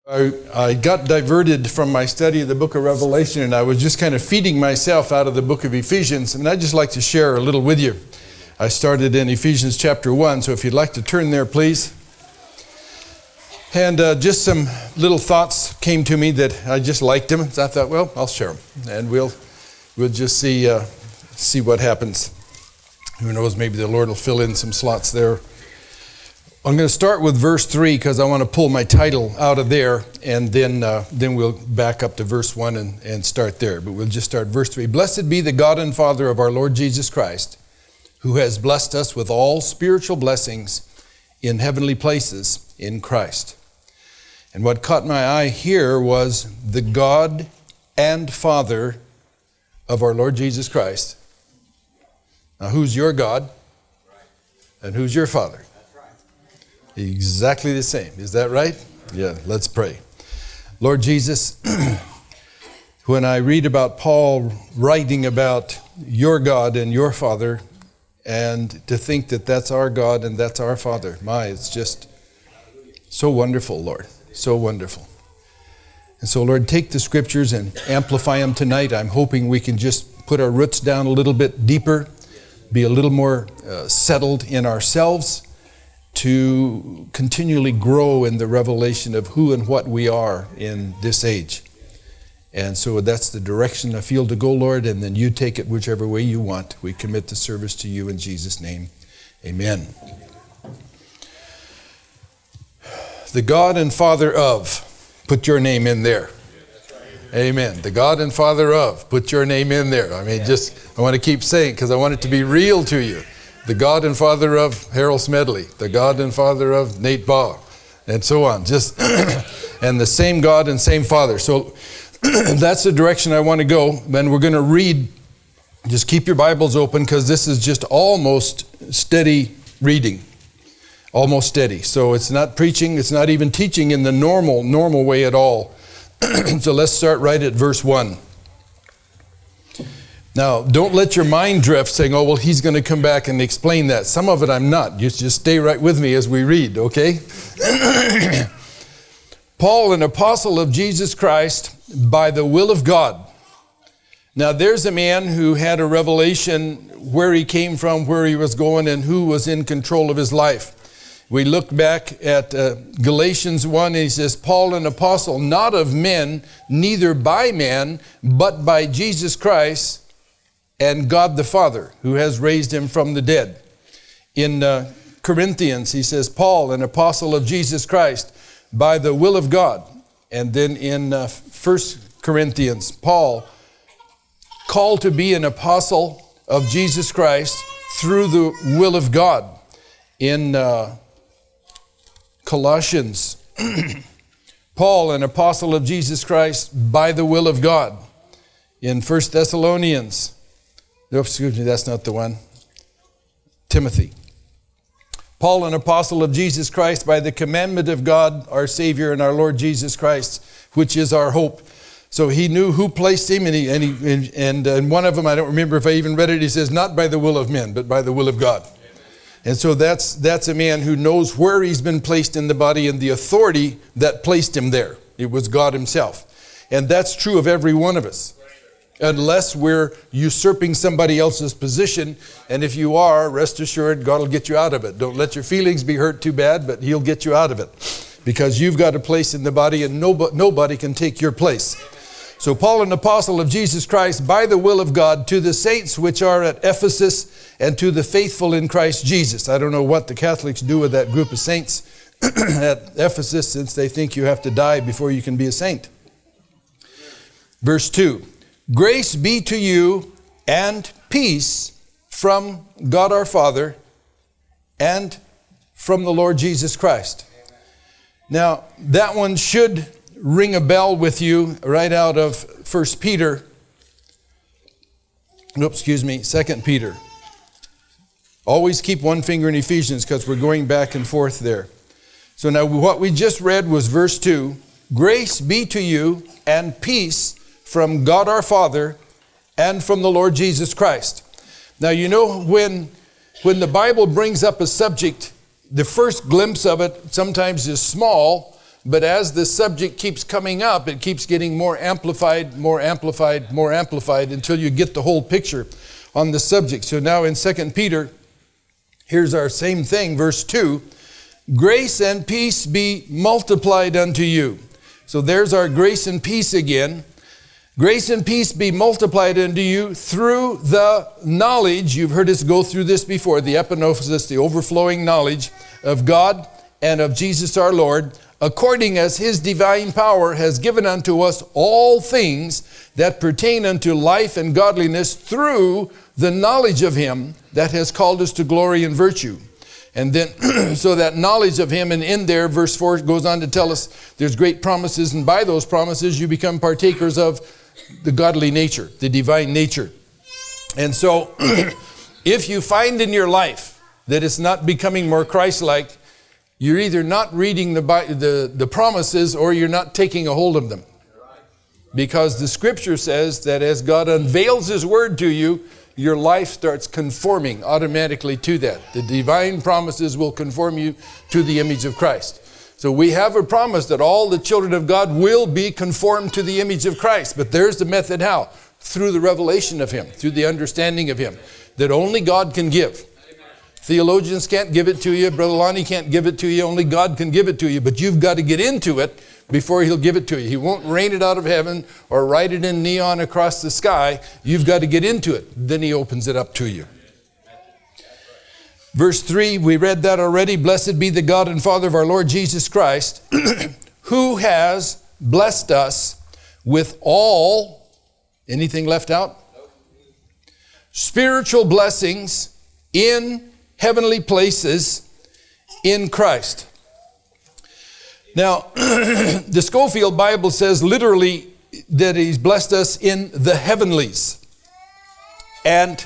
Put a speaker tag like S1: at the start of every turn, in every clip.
S1: I got diverted from my study of the book of Revelation, and I was just kind of feeding myself out of the book of Ephesians, and I'd just like to share a little with you. I started in Ephesians chapter 1, so if you'd like to turn there, please. And just some little thoughts came to me that I just liked them, so I thought, well, I'll share them, and we'll just see what happens. Who knows, maybe the Lord will fill in some slots there. I'm going to start with verse 3 because I want to pull my title out of there, and then we'll back up to verse 1 and start there. But we'll just start verse 3. Blessed be the God and Father of our Lord Jesus Christ, who has blessed us with all spiritual blessings in heavenly places in Christ. And what caught my eye here was the God and Father of our Lord Jesus Christ. Now, who's your God? And who's your Father? Exactly the same. Is that right? Yeah, let's pray. Lord Jesus, when I read about Paul writing about your God and your Father, and to think that that's our God and that's our Father, it's just so wonderful, Lord. So wonderful. And so, Lord, take the scriptures and amplify them tonight. I'm hoping we can just put our roots down a little bit deeper, be a little more settled in ourselves, to continually grow in the revelation of who and what we are in this age. And so that's the direction I feel to go, Lord, and then you take it whichever way you want. We commit the service to you in Jesus' name. Amen. The God and Father of, put your name in there. Amen. The God and Father of, put your name in there. I want to keep saying because I want it to be real to you. The God and Father of Harold Smedley, the God and Father of Nate Baugh, and so on. And the same God and same Father. So that's the direction I want to go. Then we're going to read. Just keep your Bibles open because this is just almost steady reading. Almost steady. So it's not preaching. It's not even teaching in the normal way at all. So let's start right at verse 1. Now, don't let your mind drift saying, oh, well, he's going to come back and explain that. Some of it I'm not. You just stay right with me as we read, okay? Paul, an apostle of Jesus Christ, by the will of God. Now, there's a man who had a revelation where he came from, where he was going, and who was in control of his life. We look back at Galatians 1, and he says, Paul, an apostle, not of men, neither by man, but by Jesus Christ, and God the Father, who has raised him from the dead. In Corinthians, he says, Paul, an apostle of Jesus Christ, by the will of God. And then in 1 Corinthians, Paul, called to be an apostle of Jesus Christ through the will of God. In Colossians, Paul, an apostle of Jesus Christ, by the will of God. In 1 Thessalonians, excuse me, that's not the one. Timothy. Paul, an apostle of Jesus Christ, by the commandment of God, our Savior and our Lord Jesus Christ, which is our hope. So he knew who placed him, and one of them, I don't remember if I even read it, he says, not by the will of men, but by the will of God. And so that's a man who knows where he's been placed in the body and the authority that placed him there. It was God himself. And that's true of every one of us. Unless we're usurping somebody else's position. And if you are, rest assured, God will get you out of it. Don't let your feelings be hurt too bad, but he'll get you out of it. Because you've got a place in the body and nobody can take your place. So Paul, an apostle of Jesus Christ, by the will of God, to the saints which are at Ephesus and to the faithful in Christ Jesus. I don't know what the Catholics do with that group of saints at Ephesus, since they think you have to die before you can be a saint. Verse 2. Grace be to you and peace from God our Father and from the Lord Jesus Christ. Now, that one should ring a bell with you right out of 2 Peter. Always keep one finger in Ephesians because we're going back and forth there. So now what we just read was verse 2. Grace be to you and peace from God our Father and from the Lord Jesus Christ. Now, you know, when the Bible brings up a subject, the first glimpse of it sometimes is small, but as the subject keeps coming up, it keeps getting more amplified, more amplified, more amplified until you get the whole picture on the subject. So now in 2 Peter, here's our same thing, verse 2. Grace and peace be multiplied unto you. So there's our grace and peace again. Grace and peace be multiplied unto you through the knowledge, you've heard us go through this before, the epignosis, the overflowing knowledge of God and of Jesus our Lord, according as his divine power has given unto us all things that pertain unto life and godliness through the knowledge of him that has called us to glory and virtue. And then, so that knowledge of him, and in there, verse 4 goes on to tell us there's great promises, and by those promises you become partakers of the godly nature, the divine nature. And so, if you find in your life that it's not becoming more Christ-like, you're either not reading the promises or you're not taking a hold of them. Because the scripture says that as God unveils his word to you, your life starts conforming automatically to that. The divine promises will conform you to the image of Christ. So we have a promise that all the children of God will be conformed to the image of Christ. But there's the method how? Through the revelation of him, through the understanding of him, that only God can give. Theologians can't give it to you. Brother Lonnie can't give it to you. Only God can give it to you. But you've got to get into it before he'll give it to you. He won't rain it out of heaven or write it in neon across the sky. You've got to get into it. Then he opens it up to you. Verse 3, we read that already. Blessed be the God and Father of our Lord Jesus Christ, who has blessed us with all, anything left out? Spiritual blessings in heavenly places in Christ. Now, the Scofield Bible says literally that he's blessed us in the heavenlies. And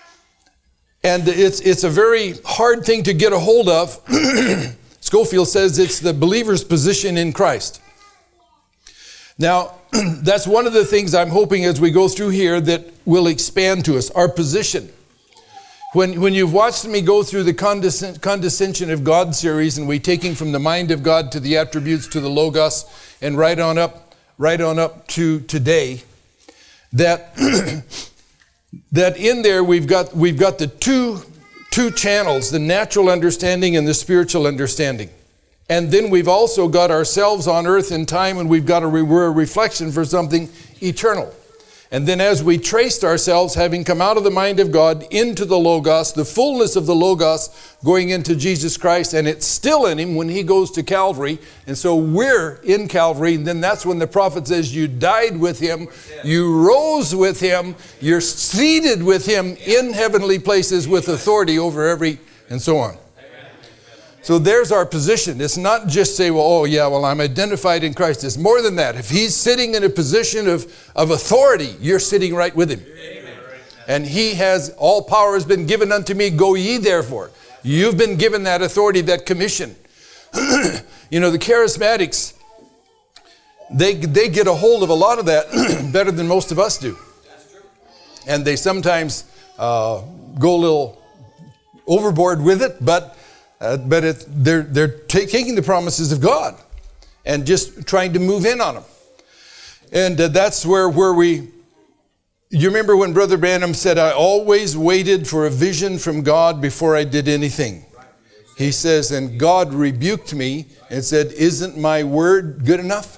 S1: it's a very hard thing to get a hold of. Scofield says it's the believer's position in Christ. Now, that's one of the things I'm hoping as we go through here that will expand to us, our position. When you've watched me go through the Condescension of God series, and we taking from the mind of God to the attributes to the Logos, and right on up to today, that that in there we've got the two channels, the natural understanding and the spiritual understanding. And then we've also got ourselves on earth in time, and we've got we're a reflection for something eternal. And then as we traced ourselves, having come out of the mind of God into the Logos, the fullness of the Logos going into Jesus Christ, and it's still in him when he goes to Calvary. And so we're in Calvary, and then that's when the prophet says you died with him, you rose with him, you're seated with him in heavenly places with authority over every, and so on. So there's our position. It's not just say, I'm identified in Christ. It's more than that. If he's sitting in a position of authority, you're sitting right with him. Amen. And he has, all power has been given unto me, go ye therefore. You've been given that authority, that commission. The charismatics, they get a hold of a lot of that better than most of us do. And they sometimes go a little overboard with it, but they're taking the promises of God and just trying to move in on them. And that's where you remember when Brother Branham said, I always waited for a vision from God before I did anything. He says, and God rebuked me and said, isn't my word good enough?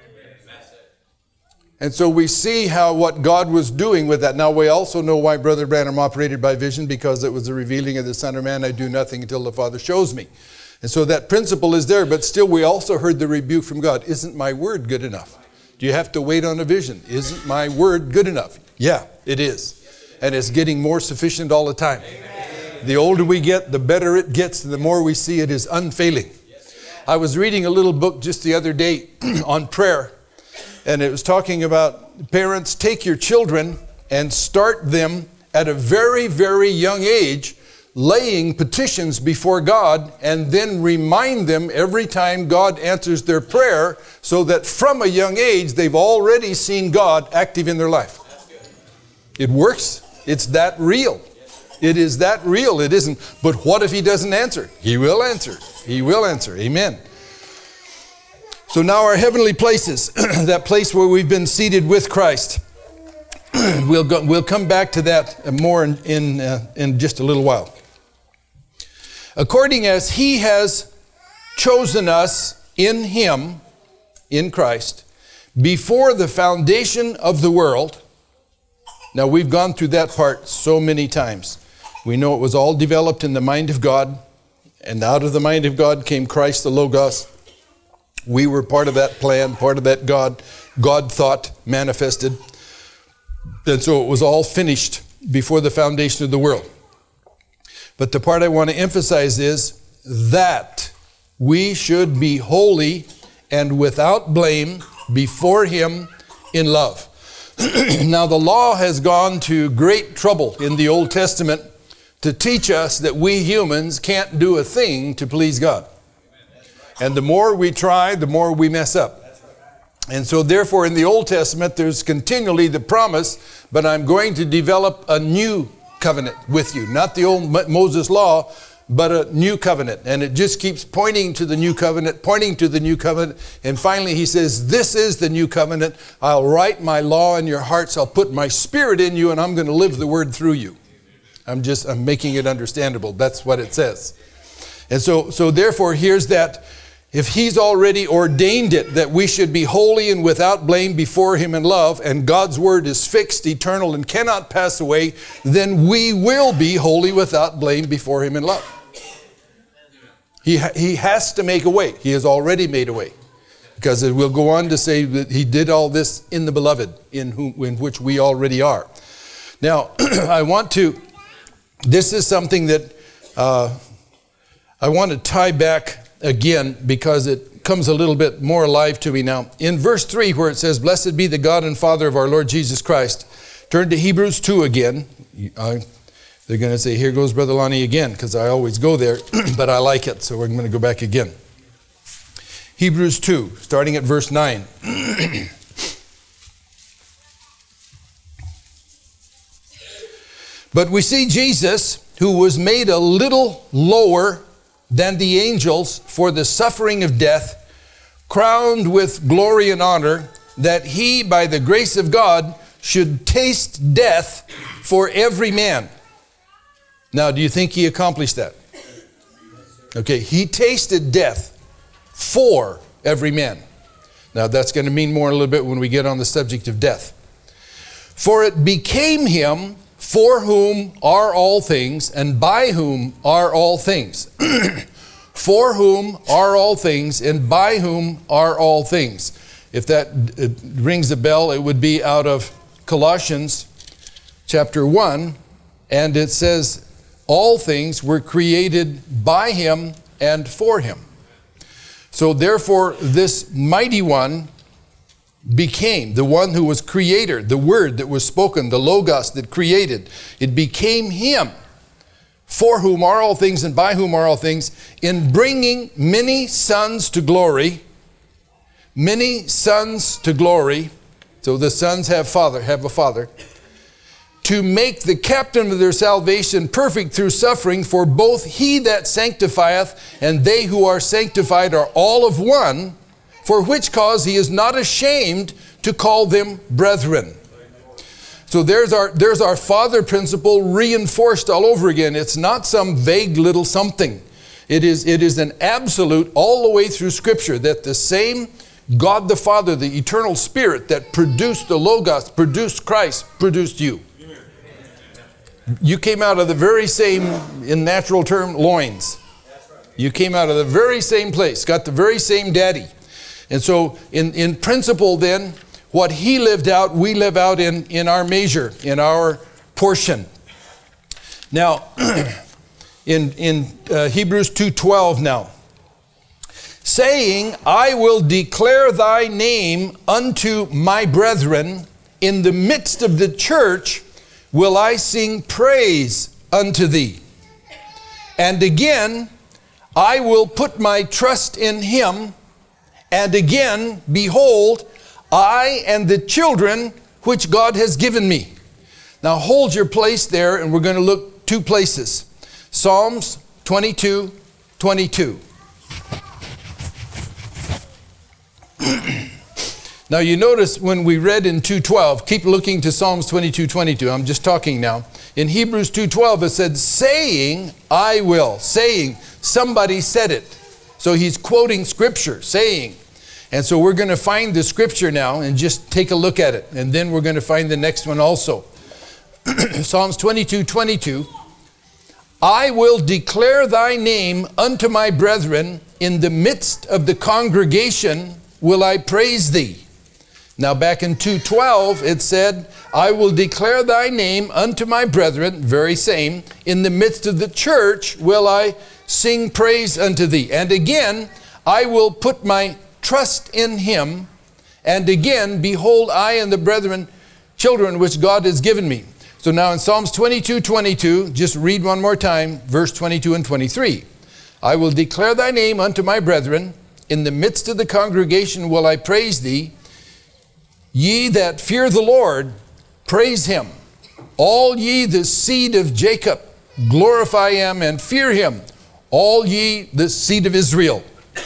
S1: And so we see what God was doing with that. Now we also know why Brother Branham operated by vision, because it was the revealing of the Son of Man. I do nothing until the Father shows me. And so that principle is there, but still we also heard the rebuke from God. Isn't my word good enough? Do you have to wait on a vision? Isn't my word good enough? Yeah, it is. And it's getting more sufficient all the time. Amen. The older we get, the better it gets, and the more we see it is unfailing. I was reading a little book just the other day on prayer. And it was talking about parents, take your children and start them at a very, very young age, laying petitions before God, and then remind them every time God answers their prayer, so that from a young age, they've already seen God active in their life. It works. It's that real. It is that real. It isn't, but what if he doesn't answer? He will answer. He will answer. Amen. So now our heavenly places, that place where we've been seated with Christ, we'll come back to that more in just a little while. According as he has chosen us in him, in Christ, before the foundation of the world. Now we've gone through that part so many times. We know it was all developed in the mind of God, and out of the mind of God came Christ the Logos. We were part of that plan, part of that God thought manifested. And so it was all finished before the foundation of the world. But the part I want to emphasize is that we should be holy and without blame before him in love. Now the law has gone to great trouble in the Old Testament to teach us that we humans can't do a thing to please God. And the more we try, the more we mess up. And so therefore in the Old Testament there's continually the promise, but I'm going to develop a new covenant with you. Not the old Moses law, but a new covenant. And it just keeps pointing to the new covenant, pointing to the new covenant. And finally he says, this is the new covenant. I'll write my law in your hearts. I'll put my spirit in you, and I'm going to live the word through you. I'm making it understandable. That's what it says. And so therefore here's that. If he's already ordained it that we should be holy and without blame before him in love, and God's word is fixed, eternal, and cannot pass away, then we will be holy without blame before him in love. He has to make a way. He has already made a way. Because it will go on to say that he did all this in the beloved, in which we already are. Now, this is something that I want to tie back again, because it comes a little bit more alive to me now. In verse 3, where it says, blessed be the God and Father of our Lord Jesus Christ. Turn to Hebrews 2 again. They're going to say, here goes Brother Lonnie again, because I always go there, but I like it, so we're going to go back again. Hebrews 2, starting at verse 9. But we see Jesus, who was made a little lower than the angels for the suffering of death, crowned with glory and honor, that he, by the grace of God, should taste death for every man. Now, do you think he accomplished that? Okay, he tasted death for every man. Now, that's going to mean more a little bit when we get on the subject of death. For it became him, for whom are all things, and by whom are all things. For whom are all things, and by whom are all things. If that rings a bell, it would be out of Colossians chapter 1, and it says, all things were created by him and for him. So therefore, this mighty one became the one who was creator, the word that was spoken, the Logos that created. It became him, for whom are all things and by whom are all things, in bringing many sons to glory. Many sons to glory. So the sons have a father. To make the captain of their salvation perfect through suffering, for both he that sanctifieth and they who are sanctified are all of one, for which cause he is not ashamed to call them brethren. So there's our father principle reinforced all over again. It's not some vague little something. It is an absolute all the way through Scripture that the same God the Father, the eternal Spirit that produced the Logos, produced Christ, produced you. You came out of the very same, in natural term, loins. You came out of the very same place, got the very same daddy. And so in principle then, what he lived out, we live out in our measure, in our portion. Now, in Hebrews 2:12 now, saying, I will declare thy name unto my brethren, in the midst of the church will I sing praise unto thee. And again, I will put my trust in him, and again, behold, I and the children which God has given me. Now hold your place there, and we're going to look two places. Psalms 22:22. Now you notice when we read in 2:12, keep looking to Psalms 22:22. I'm just talking now. In Hebrews 2:12 it said, saying, I will. Saying, somebody said it. So he's quoting scripture, saying. And so we're going to find the scripture now and just take a look at it. And then we're going to find the next one also. Psalms 22:22. I will declare thy name unto my brethren. In the midst of the congregation will I praise thee. Now back in 2:12 it said, I will declare thy name unto my brethren, very same, in the midst of the church will I sing praise unto thee. And again, I will put my trust in him. And again, behold, I and the brethren, children which God has given me. So now in Psalms 22:22, just read one more time, verse 22 and 23. I will declare thy name unto my brethren. In the midst of the congregation will I praise thee. Ye that fear the Lord, praise him. All ye the seed of Jacob, glorify him and fear him. All ye the seed of Israel.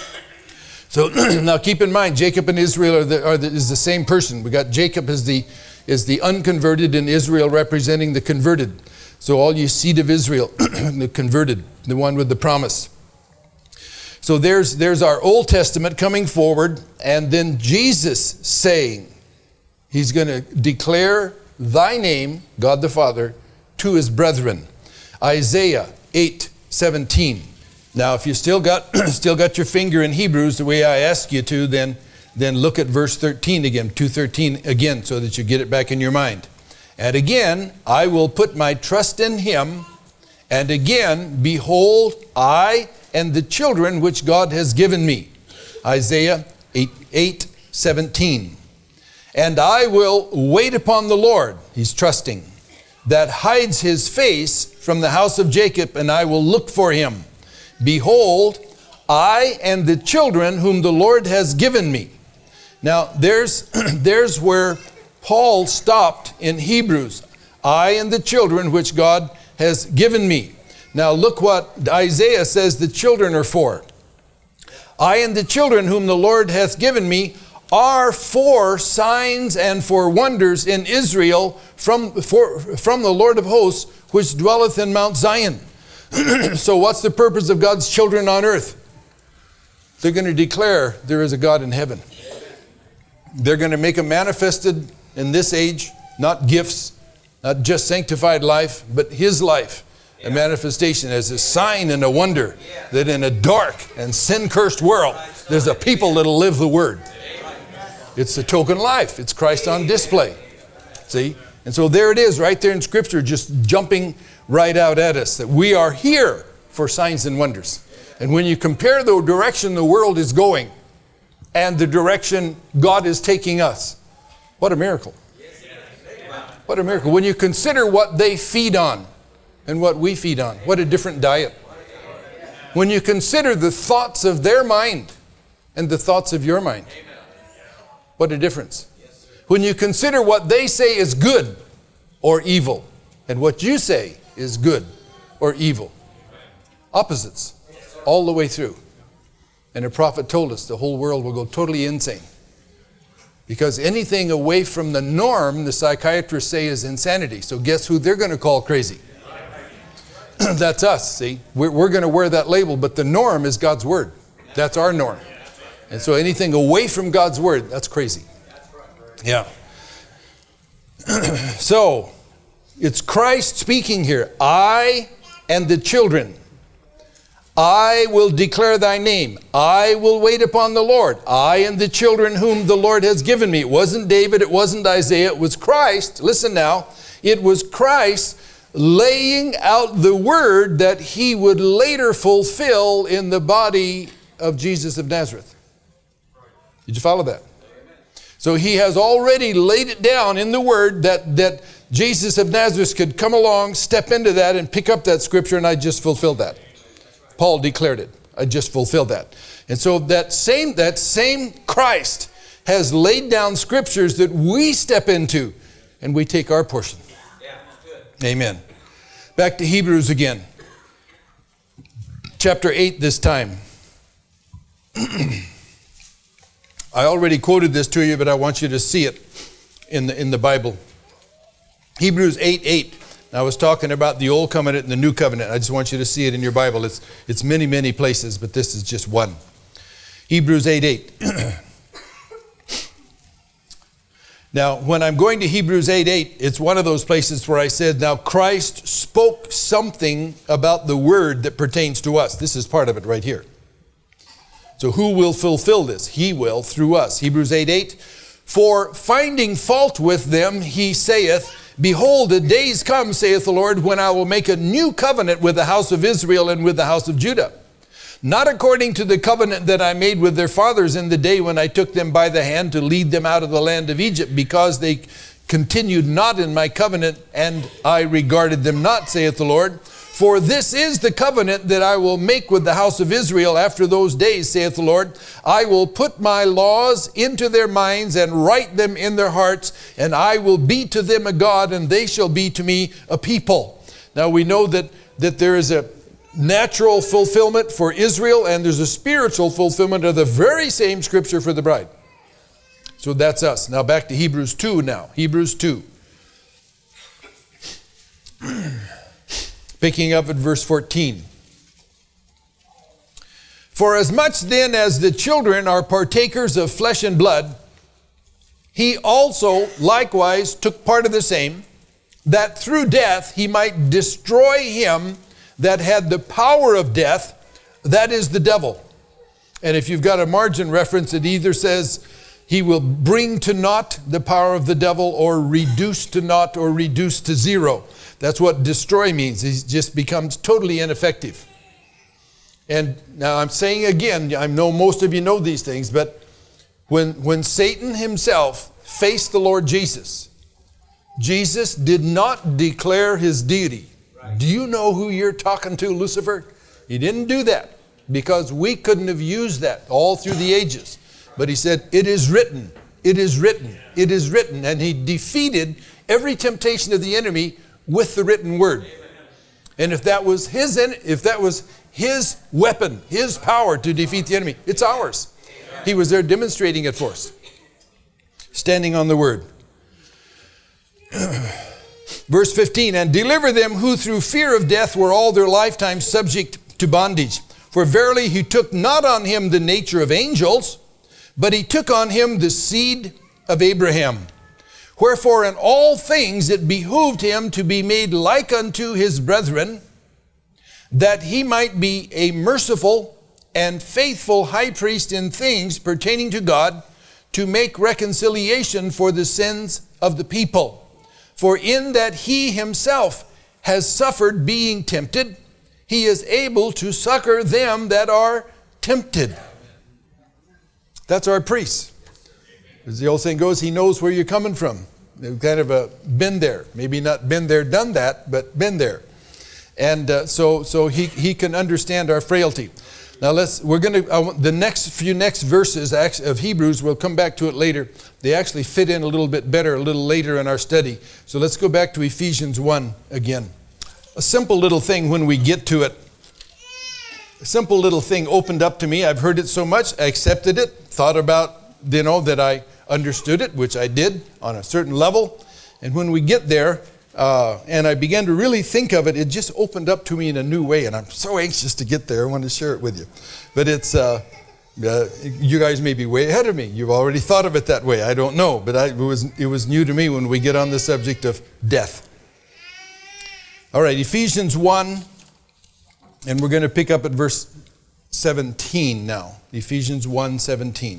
S1: So now keep in mind, Jacob and Israel is the same person. We got Jacob is the unconverted and Israel representing the converted. So all ye seed of Israel, the converted, the one with the promise. So there's our Old Testament coming forward, and then Jesus saying, he's going to declare thy name, God the Father, to his brethren. Isaiah 8:17. Now, if you still got your finger in Hebrews the way I asked you to, then look at verse 13 again, 2:13 again, so that you get it back in your mind. And again, I will put my trust in him. And again, behold, I and the children which God has given me. Isaiah 8:17. And I will wait upon the Lord, he's trusting, that hides his face from the house of Jacob, and I will look for him. Behold, I and the children whom the Lord has given me. Now, there's where Paul stopped in Hebrews. I and the children which God has given me. Now, look what Isaiah says the children are for. I and the children whom the Lord hath given me are for signs and for wonders in Israel from the Lord of hosts, which dwelleth in Mount Zion. So what's the purpose of God's children on earth? They're going to declare there is a God in heaven. They're going to make him manifested in this age, not gifts, not just sanctified life, but his life. A manifestation as a sign and a wonder that in a dark and sin-cursed world, there's a people that'll live the word. It's the token life. It's Christ on display. See? And so there it is right there in Scripture, just jumping right out at us, that we are here for signs and wonders. And when you compare the direction the world is going and the direction God is taking us, what a miracle. What a miracle. When you consider what they feed on and what we feed on, what a different diet. When you consider the thoughts of their mind and the thoughts of your mind, what a difference. When you consider what they say is good or evil and what you say is good or evil. Opposites all the way through. And a prophet told us the whole world will go totally insane. Because anything away from the norm, the psychiatrists say, is insanity. So guess who they're going to call crazy? That's us, see? We're going to wear that label, but the norm is God's Word. That's our norm. And so anything away from God's Word, that's crazy. Yeah. So, it's Christ speaking here. I and the children. I will declare thy name. I will wait upon the Lord. I and the children whom the Lord has given me. It wasn't David, it wasn't Isaiah, it was Christ. Listen now. It was Christ laying out the word that he would later fulfill in the body of Jesus of Nazareth. Did you follow that? So he has already laid it down in the word that Jesus of Nazareth could come along, step into that, and pick up that scripture, and I just fulfilled that. Paul declared it. I just fulfilled that. And so that same Christ has laid down scriptures that we step into, and we take our portion. Amen. Back to Hebrews again. Chapter 8 this time. I already quoted this to you, but I want you to see it in the Bible. Hebrews 8:8. I was talking about the Old Covenant and the New Covenant. I just want you to see it in your Bible. It's many, many places, but this is just one. Hebrews 8:8. Now, when I'm going to Hebrews 8:8, it's one of those places where I said, now Christ spoke something about the word that pertains to us. This is part of it right here. So who will fulfill this? He will through us. Hebrews 8:8. For finding fault with them, he saith, behold, the days come, saith the Lord, when I will make a new covenant with the house of Israel and with the house of Judah. Not according to the covenant that I made with their fathers in the day when I took them by the hand to lead them out of the land of Egypt, because they continued not in my covenant, and I regarded them not, saith the Lord. For this is the covenant that I will make with the house of Israel after those days, saith the Lord. I will put my laws into their minds and write them in their hearts, and I will be to them a God, and they shall be to me a people. Now we know that there is a natural fulfillment for Israel, and there's a spiritual fulfillment of the very same scripture for the bride. So that's us. Now back to Hebrews 2 now. Hebrews 2. Picking up at verse 14. For as much then as the children are partakers of flesh and blood, he also likewise took part of the same, that through death he might destroy him that had the power of death, that is the devil. And if you've got a margin reference, it either says he will bring to naught the power of the devil, or reduce to naught, or reduce to zero. That's what destroy means. He just becomes totally ineffective. And now I'm saying again, I know most of you know these things, but when Satan himself faced the Lord Jesus, Jesus did not declare his deity. Right. Do you know who you're talking to, Lucifer? He didn't do that, because we couldn't have used that all through the ages. But he said, it is written, it is written, it is written. And he defeated every temptation of the enemy with the written word. And if that was his weapon, his power to defeat the enemy, it's ours. He was there demonstrating it for us. Standing on the word. Verse 15, and deliver them who through fear of death were all their lifetime subject to bondage. For verily he took not on him the nature of angels, but he took on him the seed of Abraham. Wherefore in all things it behooved him to be made like unto his brethren, that he might be a merciful and faithful high priest in things pertaining to God, to make reconciliation for the sins of the people. For in that he himself has suffered being tempted, he is able to succor them that are tempted. That's our priest. As the old saying goes, he knows where you're coming from. They've kind of been there. Maybe not been there, done that, but been there. And so he can understand our frailty. Now the next verses of Hebrews, we'll come back to it later. They actually fit in a little bit better a little later in our study. So let's go back to Ephesians 1 again. A simple little thing when we get to it. A simple little thing opened up to me. I've heard it so much, I accepted it, thought about, that I understood it, which I did on a certain level. And when we get there, and I began to really think of it, it just opened up to me in a new way. And I'm so anxious to get there. I want to share it with you. But it's, you guys may be way ahead of me. You've already thought of it that way. I don't know. But it was new to me when we get on the subject of death. All right, Ephesians 1. And we're going to pick up at verse 17 now. Ephesians 1:17.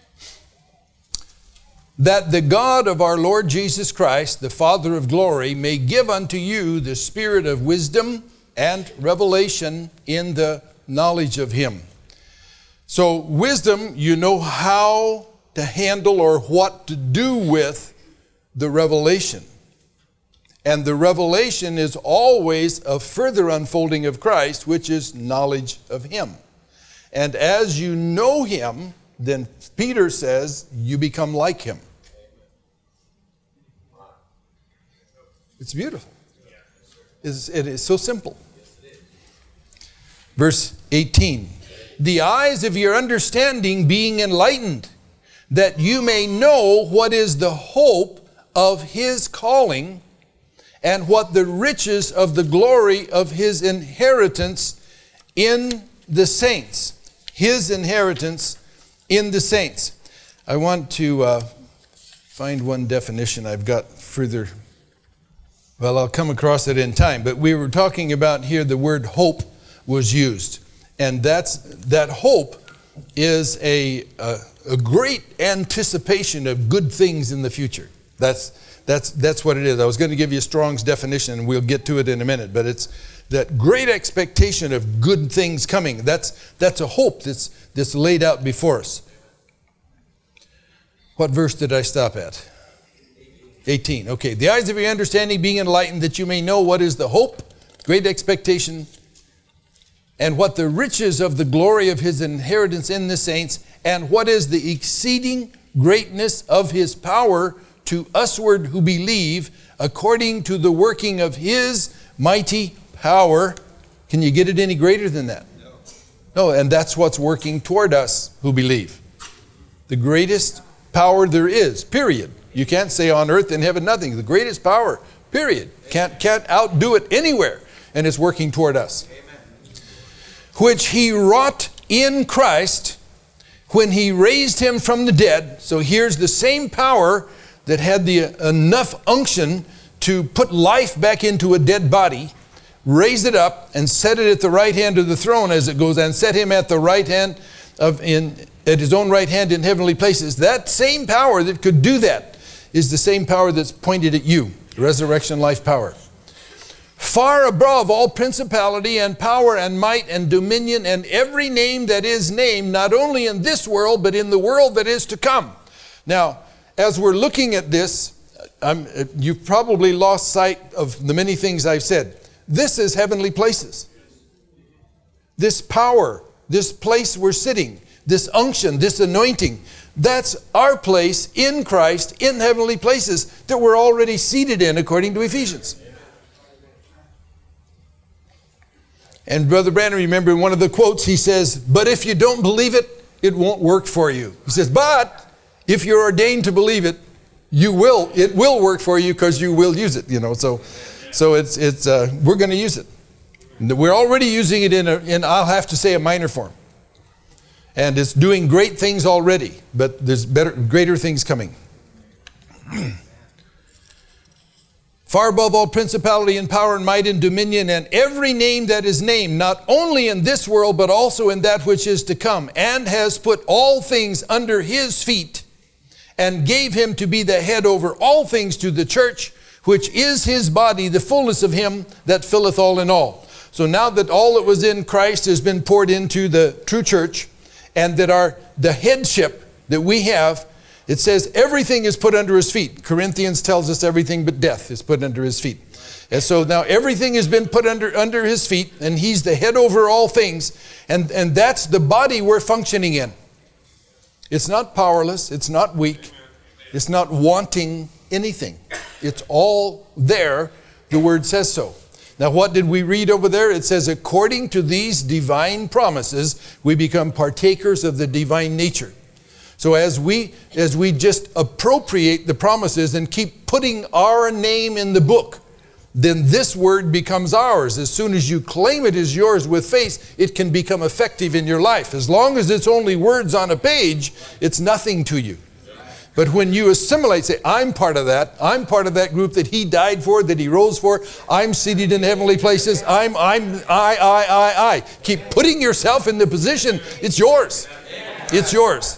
S1: That the God of our Lord Jesus Christ, the Father of glory, may give unto you the spirit of wisdom and revelation in the knowledge of him. So wisdom, you know how to handle or what to do with the revelation. And the revelation is always a further unfolding of Christ, which is knowledge of him. And as you know him, then Peter says, you become like him. It's beautiful. It is so simple. Verse 18. The eyes of your understanding being enlightened, that you may know what is the hope of his calling, and what the riches of the glory of his inheritance in the saints. His inheritance in the saints. I want to find one definition I've got further. Well, I'll come across it in time. But we were talking about here, the word hope was used. And that hope is a great anticipation of good things in the future. That's what it is. I was going to give you Strong's definition, and we'll get to it in a minute. But it's that great expectation of good things coming. That's a hope that's laid out before us. What verse did I stop at? 18. Okay. The eyes of your understanding being enlightened, that you may know what is the hope, great expectation, and what the riches of the glory of his inheritance in the saints, and what is the exceeding greatness of his power to usward who believe, according to the working of his mighty power. Can you get it any greater than that? No, and that's what's working toward us who believe. The greatest power there is, period. You can't say on earth and heaven nothing. The greatest power, period. Can't outdo it anywhere. And it's working toward us. Amen. Which he wrought in Christ when he raised him from the dead. So here's the same power that had enough unction to put life back into a dead body, raise it up, and set it at the right hand of the throne as it goes, and set him at the right hand at his own right hand in heavenly places. That same power that could do that is the same power that's pointed at you, resurrection life power. Far above all principality and power and might and dominion and every name that is named, not only in this world, but in the world that is to come. Now, as we're looking at this, you've probably lost sight of the many things I've said. This is heavenly places. This power, this place we're sitting, this unction, this anointing, that's our place in Christ in heavenly places that we're already seated in according to Ephesians. And Brother Branham, remember in one of the quotes, he says, but if you don't believe it, it won't work for you. He says, but if you're ordained to believe it, it will work for you because you will use it, So it's we're going to use it. We're already using it in I'll have to say a minor form. And it's doing great things already, but there's greater things coming. Far above all principality and power and might and dominion and every name that is named, not only in this world, but also in that which is to come, and has put all things under his feet, and gave him to be the head over all things to the church, which is his body, the fullness of him that filleth all in all. So now that all that was in Christ has been poured into the true church, and that the headship that we have, it says everything is put under his feet. Corinthians tells us everything but death is put under his feet. And so now everything has been put under his feet, and he's the head over all things, and that's the body we're functioning in. It's not powerless, it's not weak, it's not wanting anything. It's all there. The word says so. Now, what did we read over there? It says, according to these divine promises, we become partakers of the divine nature. So as we just appropriate the promises and keep putting our name in the book, then this word becomes ours. As soon as you claim it as yours with faith, it can become effective in your life. As long as it's only words on a page, it's nothing to you. But when you assimilate, say, I'm part of that group that he died for, that he rose for, I'm seated in heavenly places, I. Keep putting yourself in the position, it's yours. It's yours.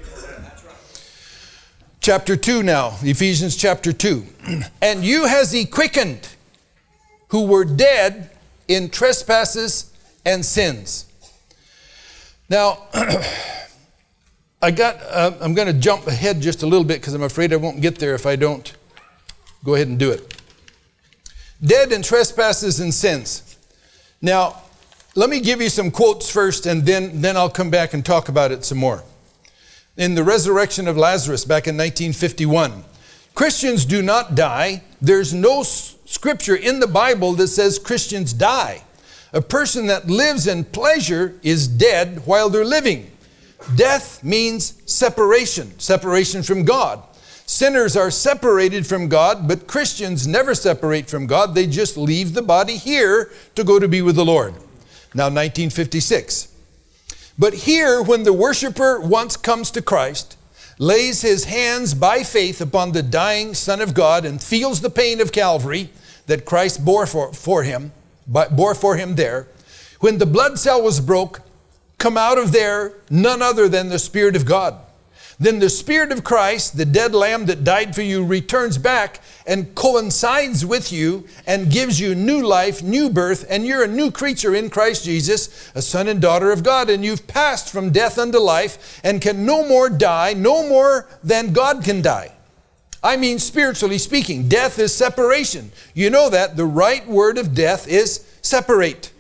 S1: Chapter 2 now, Ephesians chapter 2. And you has he quickened, who were dead in trespasses and sins. Now, I'm going to jump ahead just a little bit because I'm afraid I won't get there if I don't go ahead and do it. Dead in trespasses and sins. Now, let me give you some quotes first, and then I'll come back and talk about it some more. In the resurrection of Lazarus back in 1951, Christians do not die. There's no scripture in the Bible that says Christians die. A person that lives in pleasure is dead while they're living. Death means separation from God. Sinners are separated from God, but Christians never separate from God. They just leave the body here to go to be with the Lord. Now, 1956. But here, when the worshiper once comes to Christ, lays his hands by faith upon the dying Son of God and feels the pain of Calvary that Christ bore for him there, when the blood cell was broke, come out of there none other than the Spirit of God. Then the Spirit of Christ, the dead lamb that died for you, returns back and coincides with you and gives you new life, new birth, and you're a new creature in Christ Jesus, a son and daughter of God, and you've passed from death unto life and can no more die, no more than God can die. I mean, spiritually speaking, death is separation. You know that. The right word of death is separate.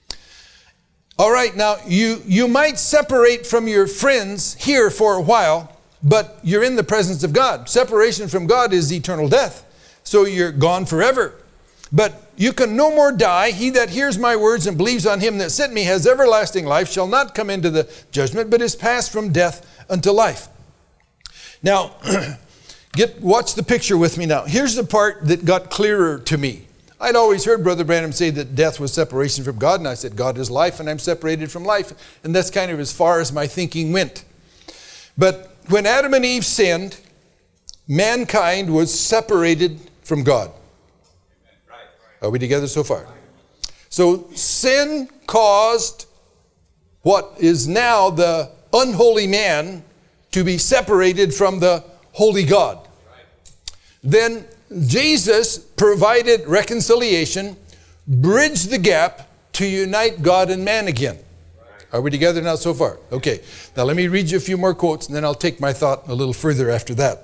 S1: All right, now you might separate from your friends here for a while, but you're in the presence of God. Separation from God is eternal death. So you're gone forever. But you can no more die. He that hears my words and believes on him that sent me has everlasting life, shall not come into the judgment, but is passed from death unto life. Now, watch the picture with me now. Here's the part that got clearer to me. I'd always heard Brother Branham say that death was separation from God, and I said, God is life, and I'm separated from life. And that's kind of as far as my thinking went. But when Adam and Eve sinned, mankind was separated from God. Are we together so far? So sin caused what is now the unholy man to be separated from the holy God. Then Jesus provided reconciliation, bridged the gap to unite God and man again. Are we together now so far? Okay. Now let me read you a few more quotes and then I'll take my thought a little further after that.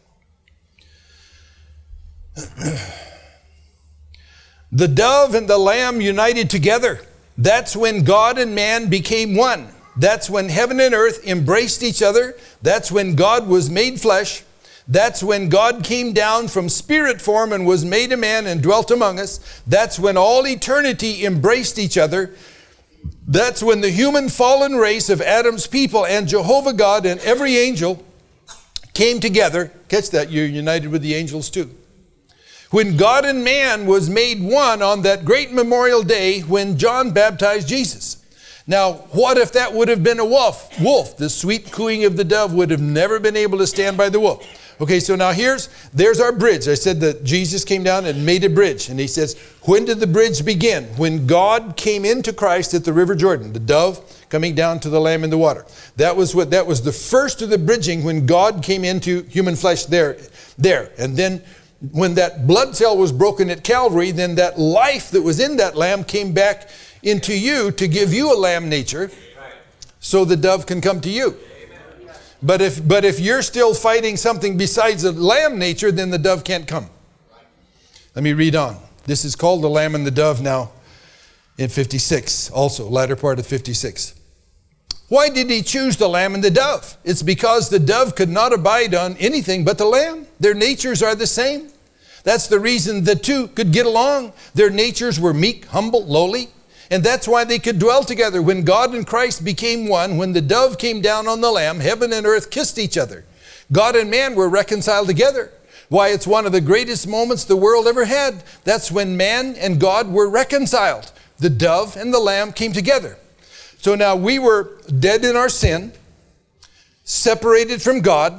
S1: The dove and the lamb united together. That's when God and man became one. That's when heaven and earth embraced each other. That's when God was made flesh. That's when God came down from spirit form and was made a man and dwelt among us. That's when all eternity embraced each other. That's when the human fallen race of Adam's people and Jehovah God and every angel came together. Catch that, you're united with the angels too. When God and man was made one on that great memorial day when John baptized Jesus. Now, what if that would have been a wolf? The sweet cooing of the dove would have never been able to stand by the wolf. Okay, so now there's our bridge. I said that Jesus came down and made a bridge. And he says, when did the bridge begin? When God came into Christ at the River Jordan, the dove coming down to the lamb in the water. That was the first of the bridging when God came into human flesh there. And then when that blood cell was broken at Calvary, then that life that was in that lamb came back into you to give you a lamb nature so the dove can come to you. But if you're still fighting something besides a lamb nature, then the dove can't come. Let me read on. This is called the lamb and the dove now in 56, also, latter part of 56. Why did he choose the lamb and the dove? It's because the dove could not abide on anything but the lamb. Their natures are the same. That's the reason the two could get along. Their natures were meek, humble, lowly. And that's why they could dwell together. When God and Christ became one, when the dove came down on the lamb, heaven and earth kissed each other. God and man were reconciled together. Why, it's one of the greatest moments the world ever had. That's when man and God were reconciled. The dove and the lamb came together. So now we were dead in our sin, separated from God.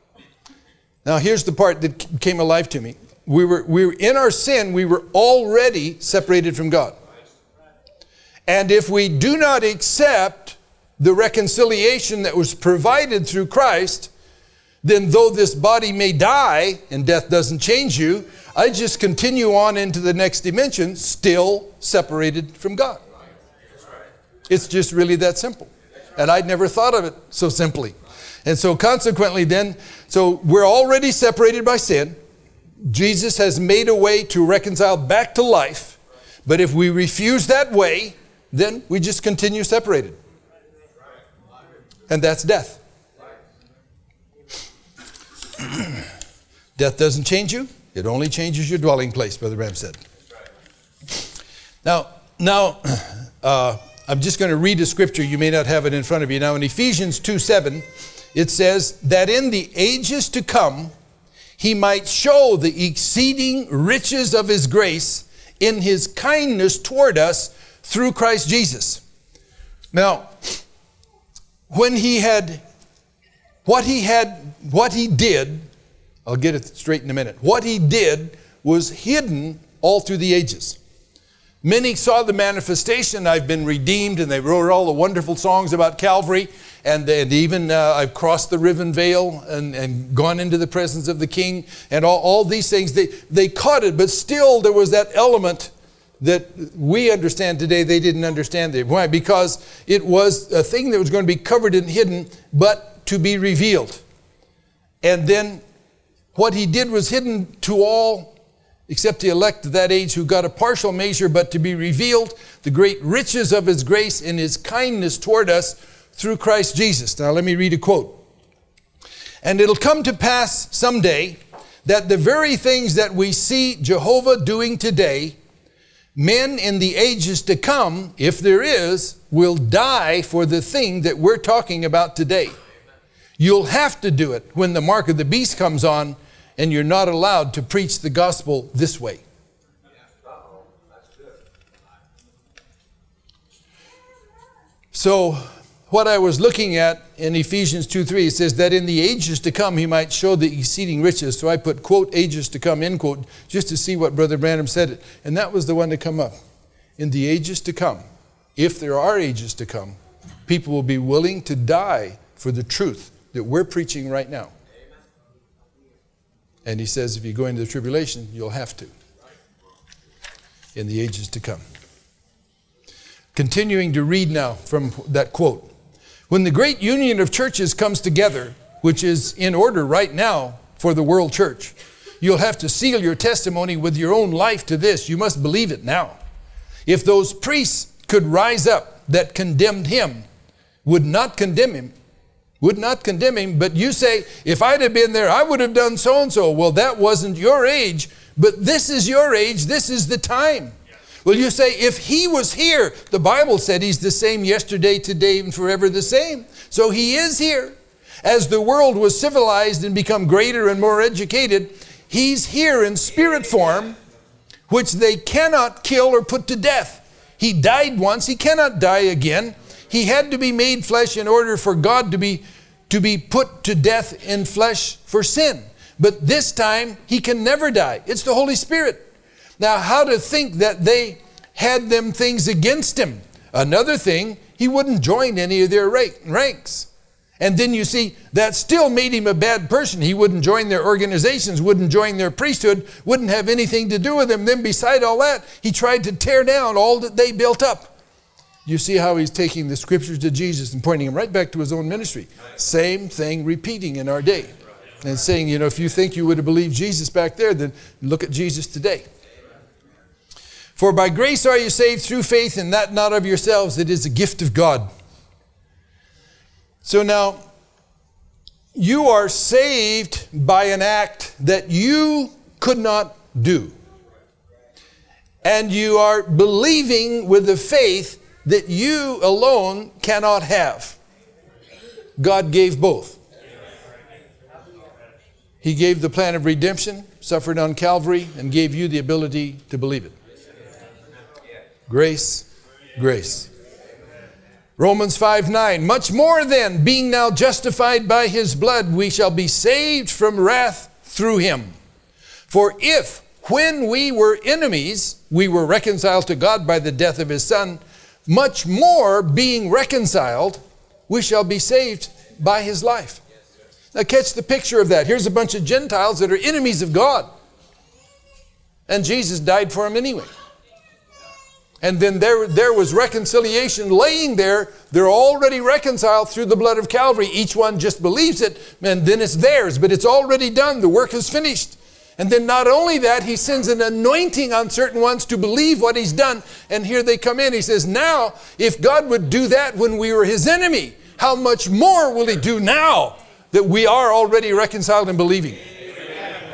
S1: Now here's the part that came alive to me. We were in our sin, we were already separated from God. And if we do not accept the reconciliation that was provided through Christ, then though this body may die and death doesn't change you, I just continue on into the next dimension, still separated from God. It's just really that simple. And I'd never thought of it so simply. And so consequently then, so we're already separated by sin. Jesus has made a way to reconcile back to life. But if we refuse that way, then we just continue separated. And that's death. Death doesn't change you. It only changes your dwelling place, Brother Branham said. Now, I'm just going to read a scripture. You may not have it in front of you. Now in Ephesians 2:7, it says that in the ages to come, he might show the exceeding riches of his grace in his kindness toward us through Christ Jesus. Now, what he did, I'll get it straight in a minute. What he did was hidden all through the ages. Many saw the manifestation. I've been redeemed, and they wrote all the wonderful songs about Calvary. And even I've crossed the riven veil and gone into the presence of the King. And all these things, they caught it. But still there was that element that we understand today they didn't understand it. Why? Because it was a thing that was going to be covered and hidden, but to be revealed. And then what he did was hidden to all except the elect of that age who got a partial measure, but to be revealed the great riches of his grace and his kindness toward us through Christ Jesus. Now let me read a quote. And it'll come to pass someday that the very things that we see Jehovah doing today, men in the ages to come, if there is, will die for the thing that we're talking about today. You'll have to do it when the mark of the beast comes on, and you're not allowed to preach the gospel this way. So what I was looking at in Ephesians 2:3, it says that in the ages to come he might show the exceeding riches. So I put quote ages to come end quote just to see what Brother Branham said. And that was the one to come up. In the ages to come, if there are ages to come, people will be willing to die for the truth that we're preaching right now. And he says, if you go into the tribulation, you'll have to. In the ages to come. Continuing to read now from that quote. When the great union of churches comes together, which is in order right now for the world church, you'll have to seal your testimony with your own life to this. You must believe it now. If those priests could rise up that condemned him, would not condemn him, but you say, if I'd have been there, I would have done so-and-so. Well, that wasn't your age, but this is your age. This is the time. Well, you say, if he was here, the Bible said he's the same yesterday, today, and forever the same. So he is here. As the world was civilized and become greater and more educated, he's here in spirit form, which they cannot kill or put to death. He died once. He cannot die again. He had to be made flesh in order for God to be put to death in flesh for sin. But this time, he can never die. It's the Holy Spirit. Now, how to think that they had them things against him? Another thing, he wouldn't join any of their ranks. And then you see, that still made him a bad person. He wouldn't join their organizations, wouldn't join their priesthood, wouldn't have anything to do with them. Then beside all that, he tried to tear down all that they built up. You see how he's taking the scriptures to Jesus and pointing them right back to his own ministry. Same thing repeating in our day. And saying, if you think you would have believed Jesus back there, then look at Jesus today. For by grace are you saved through faith, and that not of yourselves. It is a gift of God. So now, you are saved by an act that you could not do. And you are believing with the faith that you alone cannot have. God gave both. He gave the plan of redemption, suffered on Calvary, and gave you the ability to believe it. Grace, grace. Romans 5:9, much more then, being now justified by his blood, we shall be saved from wrath through him. For if, when we were enemies, we were reconciled to God by the death of his Son, much more, being reconciled, we shall be saved by his life. Now catch the picture of that. Here's a bunch of Gentiles that are enemies of God. And Jesus died for them anyway. And then there was reconciliation laying there. They're already reconciled through the blood of Calvary. Each one just believes it, and then it's theirs. But it's already done. The work is finished. And then not only that, he sends an anointing on certain ones to believe what he's done. And here they come in. He says, now, if God would do that when we were his enemy, how much more will he do now that we are already reconciled and believing?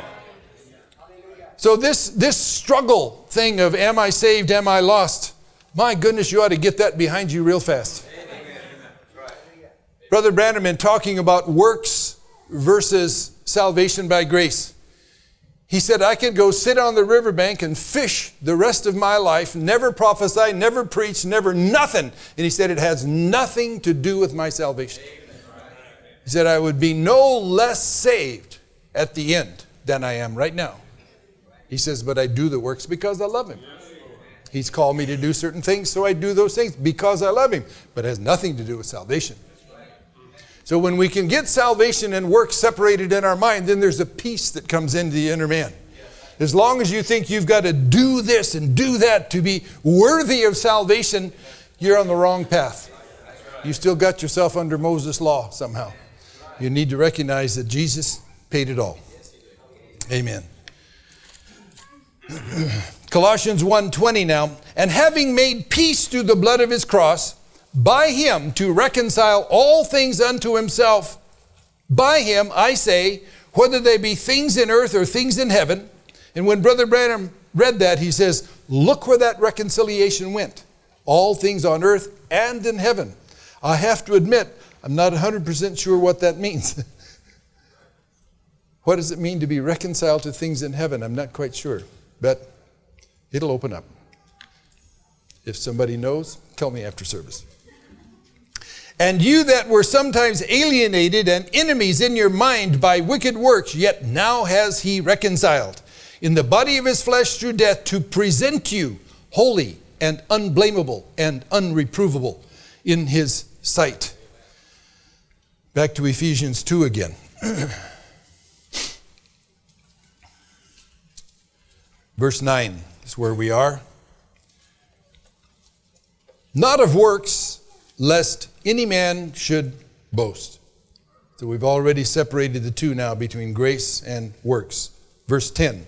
S1: So this struggle thing of am I saved, am I lost? My goodness, you ought to get that behind you real fast. Brother Branham, in talking about works versus salvation by grace, he said, I could go sit on the riverbank and fish the rest of my life, never prophesy, never preach, never nothing. And he said, it has nothing to do with my salvation. He said, I would be no less saved at the end than I am right now. He says, but I do the works because I love Him. He's called me to do certain things, so I do those things because I love Him. But it has nothing to do with salvation. So when we can get salvation and work separated in our mind, then there's a peace that comes into the inner man. As long as you think you've got to do this and do that to be worthy of salvation, you're on the wrong path. You still got yourself under Moses' law somehow. You need to recognize that Jesus paid it all. Amen. Colossians 1:20 now. And having made peace through the blood of His cross, by Him to reconcile all things unto Himself. By Him, I say, whether they be things in earth or things in heaven. And when Brother Branham read that, he says, look where that reconciliation went. All things on earth and in heaven. I have to admit, I'm not 100% sure what that means. What does it mean to be reconciled to things in heaven? I'm not quite sure, but it'll open up. If somebody knows, tell me after service. And you that were sometimes alienated and enemies in your mind by wicked works, yet now has He reconciled in the body of His flesh through death to present you holy and unblameable and unreprovable in His sight. Back to Ephesians 2 again. Verse 9 is where we are. Not of works, lest any man should boast. So we've already separated the two now between grace and works. Verse 10.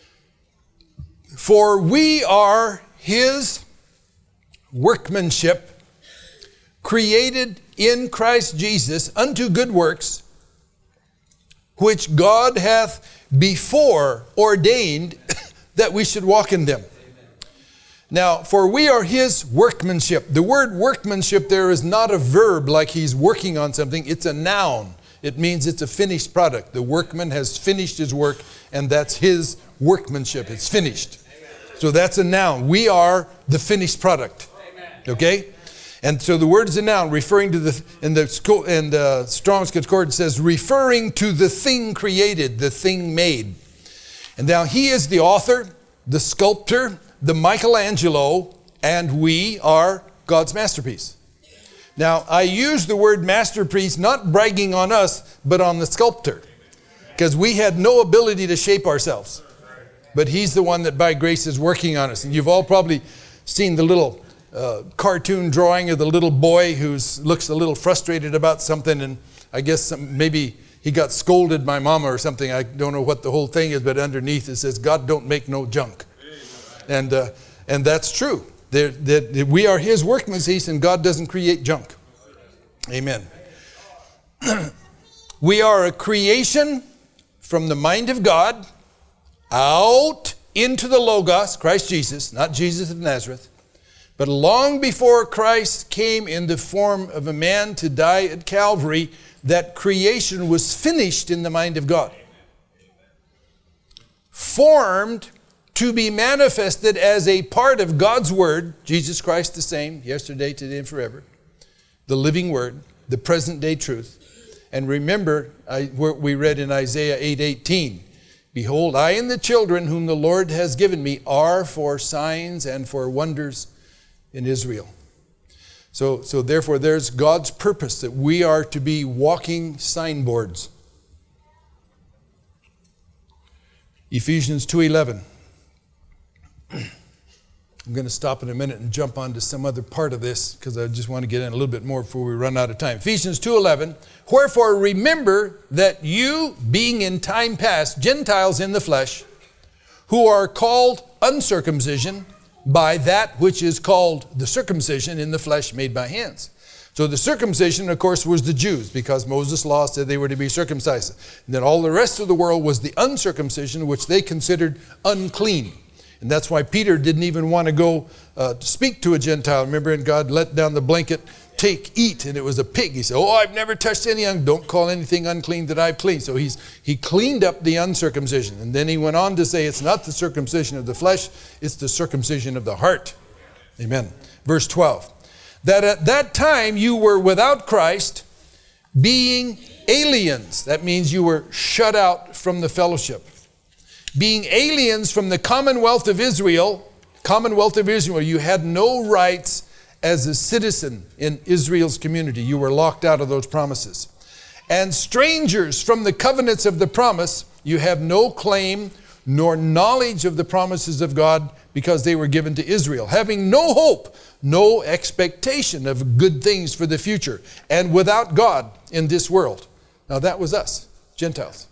S1: For we are His workmanship, created in Christ Jesus unto good works, which God hath before ordained that we should walk in them. Now, for we are His workmanship. The word workmanship there is not a verb like he's working on something. It's a noun. It means it's a finished product. The workman has finished his work, and that's his workmanship. It's finished. So that's a noun. We are the finished product. Okay? And so the word is a noun, referring to the Strong's Concordance says, referring to the thing created, the thing made. And now He is the author, the sculptor, the Michelangelo, and we are God's masterpiece. Now, I use the word masterpiece not bragging on us, but on the sculptor, because we had no ability to shape ourselves. But He's the one that by grace is working on us. And you've all probably seen the little cartoon drawing of the little boy who looks a little frustrated about something, and I guess maybe he got scolded by mama or something. I don't know what the whole thing is, but underneath it says, God don't make no junk. And that's true. That we are His workmanship, and God doesn't create junk. Amen. We are a creation from the mind of God out into the Logos, Christ Jesus, not Jesus of Nazareth. But long before Christ came in the form of a man to die at Calvary, that creation was finished in the mind of God. Formed to be manifested as a part of God's Word, Jesus Christ the same, yesterday, today, and forever. The living Word, the present day truth. And remember, we read in Isaiah 8:18, behold, I and the children whom the Lord has given me are for signs and for wonders in Israel. So therefore there's God's purpose that we are to be walking signboards. Ephesians 2:11. I'm going to stop in a minute and jump on to some other part of this because I just want to get in a little bit more before we run out of time. Ephesians 2:11. Wherefore remember that you, being in time past Gentiles in the flesh, who are called uncircumcision by that which is called the circumcision in the flesh made by hands. So the circumcision, of course, was the Jews, because Moses' law said they were to be circumcised. And then all the rest of the world was the uncircumcision, which they considered unclean. And that's why Peter didn't even want to go speak to a Gentile. Remember, and God let down the blanket, take, eat, and it was a pig. He said, I've never touched any, don't call anything unclean that I've cleaned. So he cleaned up the uncircumcision. And then he went on to say, it's not the circumcision of the flesh, it's the circumcision of the heart. Amen. Verse 12, that at that time you were without Christ, being aliens. That means you were shut out from the fellowship. Being aliens from the commonwealth of Israel, you had no rights as a citizen in Israel's community. You were locked out of those promises. And strangers from the covenants of the promise, you have no claim nor knowledge of the promises of God because they were given to Israel, having no hope, no expectation of good things for the future, and without God in this world. Now that was us, Gentiles.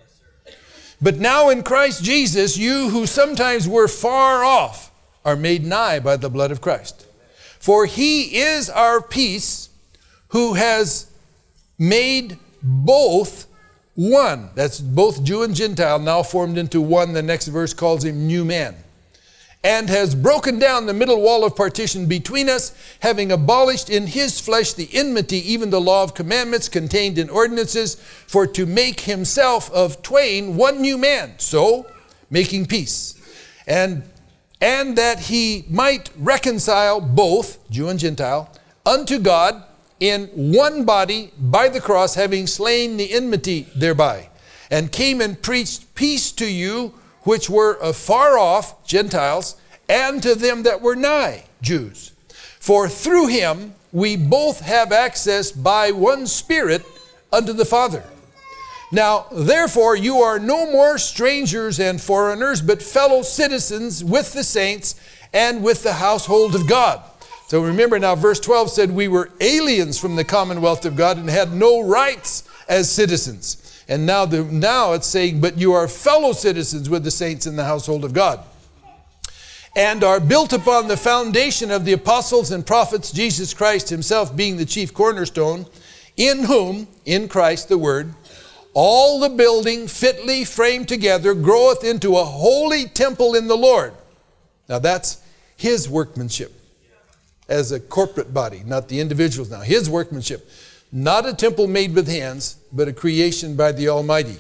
S1: But now in Christ Jesus, you who sometimes were far off are made nigh by the blood of Christ. For he is our peace, who has made both one. That's both Jew and Gentile now formed into one. The next verse calls him new man. And has broken down the middle wall of partition between us, having abolished in his flesh the enmity, even the law of commandments contained in ordinances, for to make himself of twain one new man, so making peace. And that he might reconcile both, Jew and Gentile, unto God in one body by the cross, having slain the enmity thereby, and came and preached peace to you which were afar off, Gentiles, and to them that were nigh, Jews. For through him we both have access by one Spirit unto the Father. Now, therefore, you are no more strangers and foreigners, but fellow citizens with the saints and with the household of God. So remember now, verse 12 said we were aliens from the commonwealth of God and had no rights as citizens. And now it's saying, but you are fellow citizens with the saints in the household of God, and are built upon the foundation of the apostles and prophets, Jesus Christ himself being the chief cornerstone, in whom, in Christ the Word, all the building fitly framed together groweth into a holy temple in the Lord. Now that's his workmanship as a corporate body, not the individuals now. His workmanship. Not a temple made with hands, but a creation by the Almighty.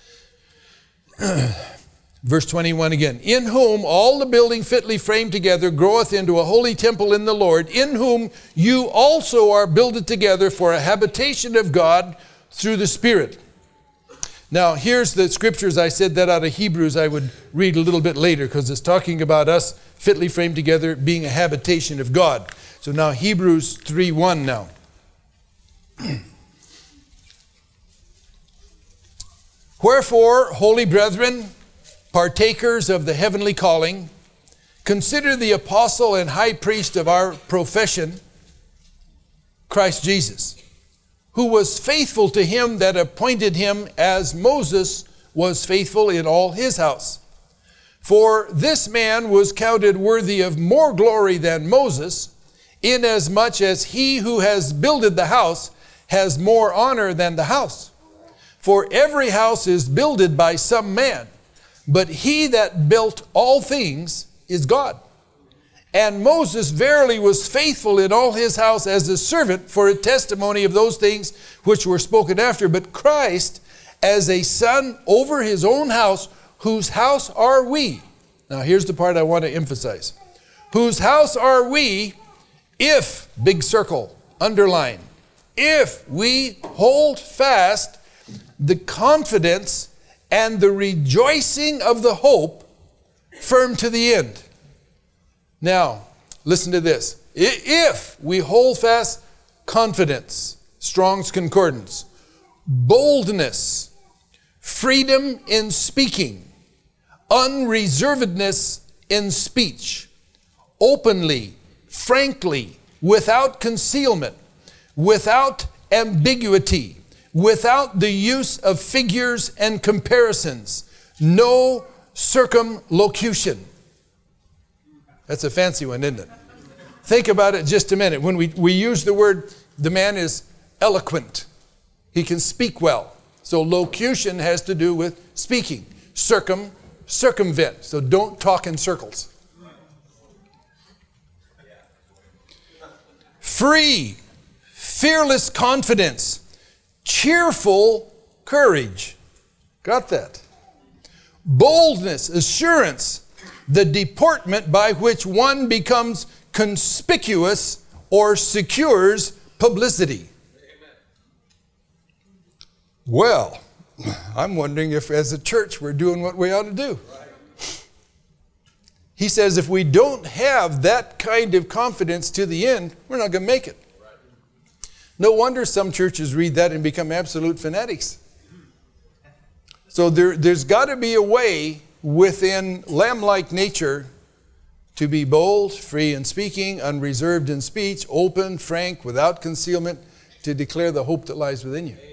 S1: Verse 21 again. In whom all the building fitly framed together groweth into a holy temple in the Lord, in whom you also are builded together for a habitation of God through the Spirit. Now here's the scriptures. I said that out of Hebrews I would read a little bit later because it's talking about us fitly framed together being a habitation of God. So now Hebrews 3:1 now. Wherefore, holy brethren, partakers of the heavenly calling, consider the apostle and high priest of our profession, Christ Jesus, who was faithful to him that appointed him, as Moses was faithful in all his house. For this man was counted worthy of more glory than Moses, inasmuch as he who has builded the house has more honor than the house. For every house is builded by some man, but he that built all things is God. And Moses verily was faithful in all his house as a servant for a testimony of those things which were spoken after. But Christ as a son over his own house, whose house are we? Now here's the part I want to emphasize. Whose house are we if, big circle, underline, if we hold fast the confidence and the rejoicing of the hope firm to the end. Now, listen to this. If we hold fast confidence, Strong's Concordance, boldness, freedom in speaking, unreservedness in speech, openly, frankly, without concealment, without ambiguity, without the use of figures and comparisons, no circumlocution. That's a fancy one, isn't it? Think about it just a minute. When we use the word, the man is eloquent. He can speak well. So locution has to do with speaking. circumvent. So don't talk in circles. Free, fearless confidence, cheerful courage. Got that? Boldness, assurance, the deportment by which one becomes conspicuous or secures publicity. Well, I'm wondering if as a church we're doing what we ought to do. He says if we don't have that kind of confidence to the end, we're not going to make it. No wonder some churches read that and become absolute fanatics. So there's got to be a way within lamb-like nature to be bold, free in speaking, unreserved in speech, open, frank, without concealment, to declare the hope that lies within you.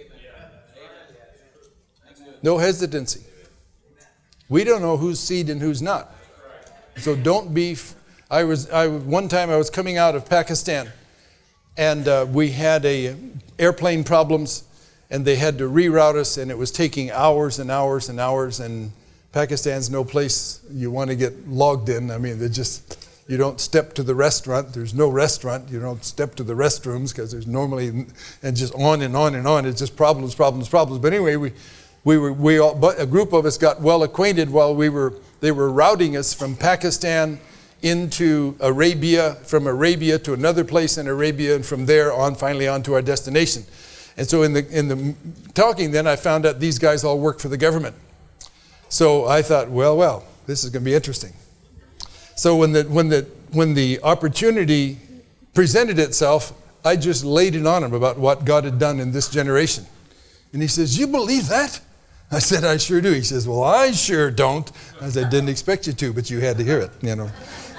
S1: No hesitancy. We don't know who's seed and who's not. So don't be. One time I was coming out of Pakistan, and we had airplane problems, and they had to reroute us, and it was taking hours and hours and hours. And Pakistan's no place you want to get logged in. I mean, you don't step to the restaurant. There's no restaurant. You don't step to the restrooms because there's normally, and just on and on and on. It's just problems. But anyway, a group of us got well acquainted while they were routing us from Pakistan into Arabia, from Arabia to another place in Arabia, and from there on, finally on to our destination. And so in the talking then, I found out these guys all work for the government. So I thought, well, this is going to be interesting. So when the opportunity presented itself, I just laid it on him about what God had done in this generation. And he says, "You believe that?" I said, "I sure do." He says, "Well, I sure don't." I said, "Didn't expect you to, but you had to hear it, you know."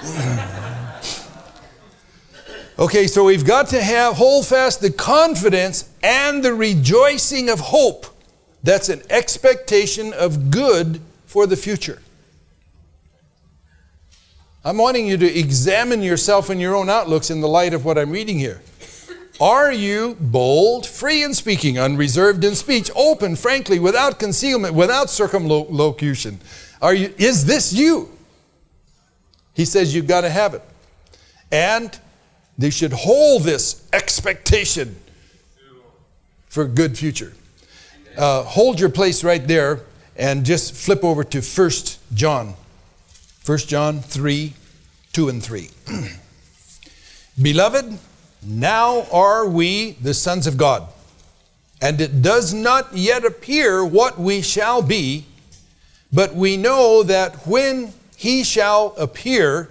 S1: Okay, so we've got to hold fast the confidence and the rejoicing of hope. That's an expectation of good for the future. I'm wanting you to examine yourself and your own outlooks in the light of what I'm reading here. Are you bold, free in speaking, unreserved in speech, open, frankly, without concealment, without circumlocution? Is this you? He says you've got to have it. And they should hold this expectation for a good future. Hold your place right there and just flip over to 1 John. 1 John 3, 2 and 3. Beloved, now are we the sons of God, and it does not yet appear what we shall be, but we know that when he shall appear,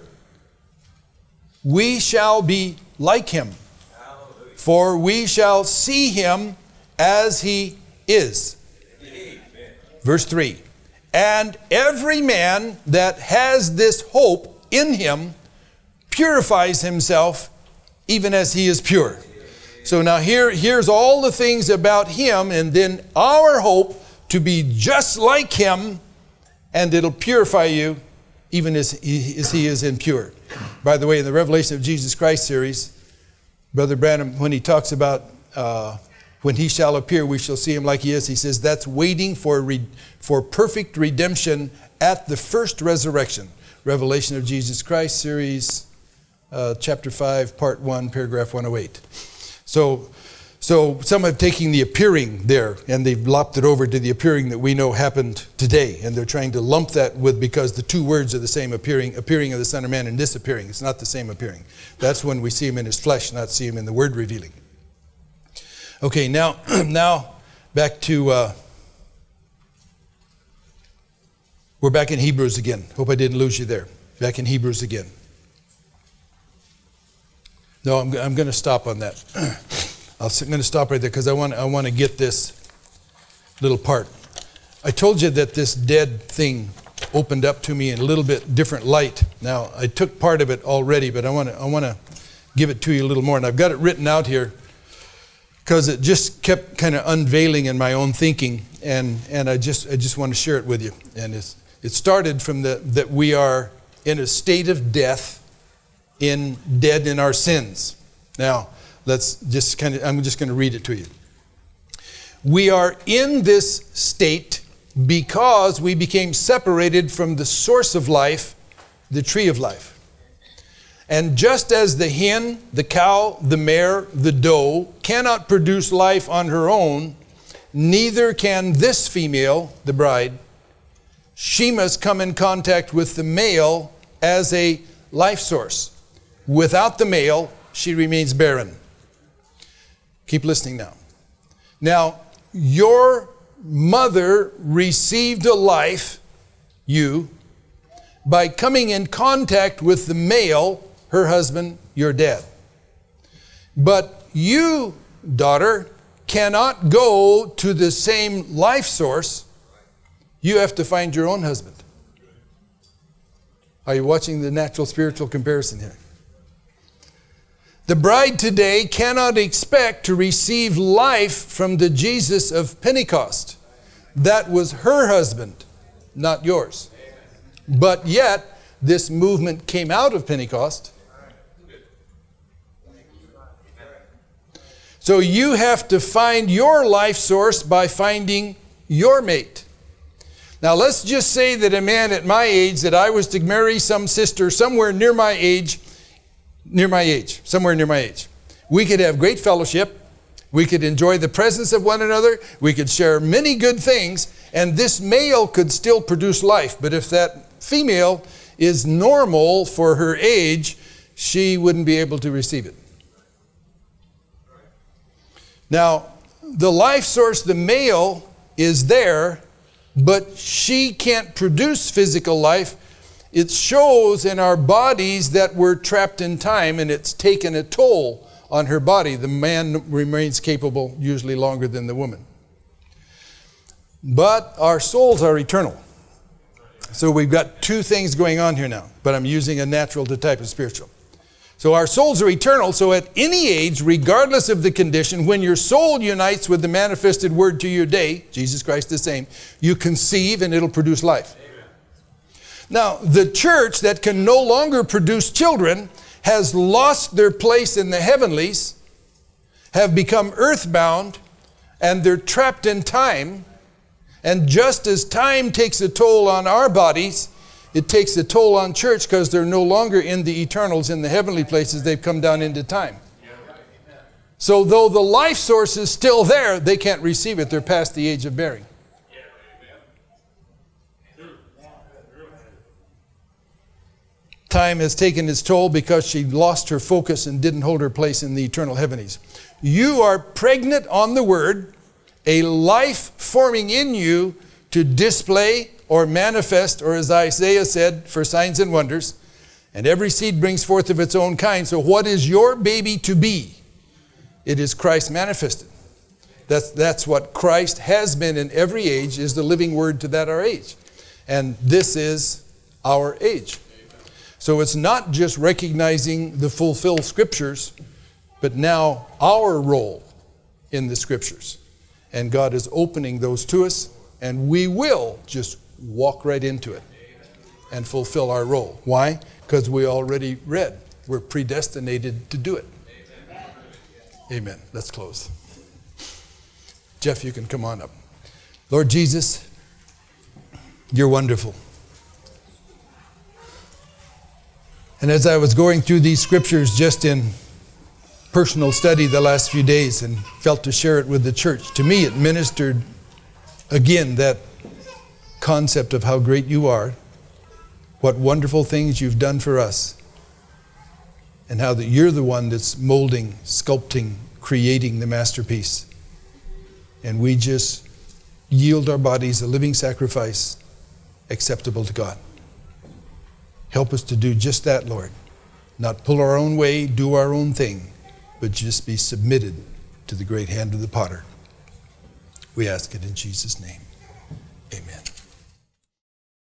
S1: we shall be like him, for we shall see him as he is. Verse 3. And every man that has this hope in him purifies himself even as he is pure. So now here's all the things about him, and then our hope to be just like him, and it'll purify you even as he is impure. By the way, in the Revelation of Jesus Christ series, Brother Branham, when he talks about when he shall appear, we shall see him like he is, he says that's waiting for perfect redemption at the first resurrection. Revelation of Jesus Christ series, chapter 5, part 1, paragraph 108. So some have taken the appearing there, and they've lopped it over to the appearing that we know happened today. And they're trying to lump that with, because the two words are the same, appearing of the Son of Man and disappearing. It's not the same appearing. That's when we see him in his flesh, not see him in the word revealing. Okay, now back to, we're back in Hebrews again. Hope I didn't lose you there. Back in Hebrews again. No, I'm going to stop on that. I'm going to stop right there because I want to get this little part. I told you that this dead thing opened up to me in a little bit different light. Now, I took part of it already, but I want to give it to you a little more. And I've got it written out here because it just kept kind of unveiling in my own thinking, and I just want to share it with you. And it started from that we are in a state of death, dead in our sins. Now, I'm just going to read it to you. We are in this state because we became separated from the source of life, the tree of life. And just as the hen, the cow, the mare, the doe cannot produce life on her own, neither can this female, the bride. She must come in contact with the male as a life source. Without the male, she remains barren. Keep listening now. Now, your mother received a life, you, by coming in contact with the male, her husband, your dad. But you, daughter, cannot go to the same life source. You have to find your own husband. Are you watching the natural spiritual comparison here? The bride today cannot expect to receive life from the Jesus of Pentecost. That was her husband, not yours. But yet, this movement came out of Pentecost. So you have to find your life source by finding your mate. Now let's just say that a man at my age, that I was to marry some sister somewhere near my age, somewhere near my age. We could have great fellowship. We could enjoy the presence of one another. We could share many good things. And this male could still produce life. But if that female is normal for her age, she wouldn't be able to receive it. Now, the life source, the male, is there, but she can't produce physical life. It shows in our bodies that we're trapped in time, and it's taken a toll on her body. The man remains capable usually longer than the woman. But our souls are eternal. So we've got two things going on here now, but I'm using a natural to type of spiritual. So our souls are eternal, so at any age, regardless of the condition, when your soul unites with the manifested word to your day, Jesus Christ the same, you conceive and it'll produce life. Amen. Now, the church that can no longer produce children has lost their place in the heavenlies, have become earthbound, and they're trapped in time. And just as time takes a toll on our bodies, it takes a toll on church because they're no longer in the eternals, in the heavenly places. They've come down into time. So though the life source is still there, they can't receive it. They're past the age of bearing. Time has taken its toll because she lost her focus and didn't hold her place in the eternal heavenlies. You are pregnant on the word, a life forming in you to display or manifest, or as Isaiah said, for signs and wonders. And every seed brings forth of its own kind. So what is your baby to be? It is Christ manifested. That's what Christ has been in every age, is the living word to that our age. And this is our age. So it's not just recognizing the fulfilled scriptures, but now our role in the scriptures. And God is opening those to us, and we will just walk right into it and fulfill our role. Why? Because we already read. We're predestinated to do it. Amen. Let's close. Jeff, you can come on up. Lord Jesus, you're wonderful. And as I was going through these scriptures just in personal study the last few days and felt to share it with the church, to me it ministered again that concept of how great you are, what wonderful things you've done for us, and how that you're the one that's molding, sculpting, creating the masterpiece. And we just yield our bodies a living sacrifice acceptable to God. Help us to do just that, Lord. Not pull our own way, do our own thing, but just be submitted to the great hand of the potter. We ask it in Jesus' name. Amen.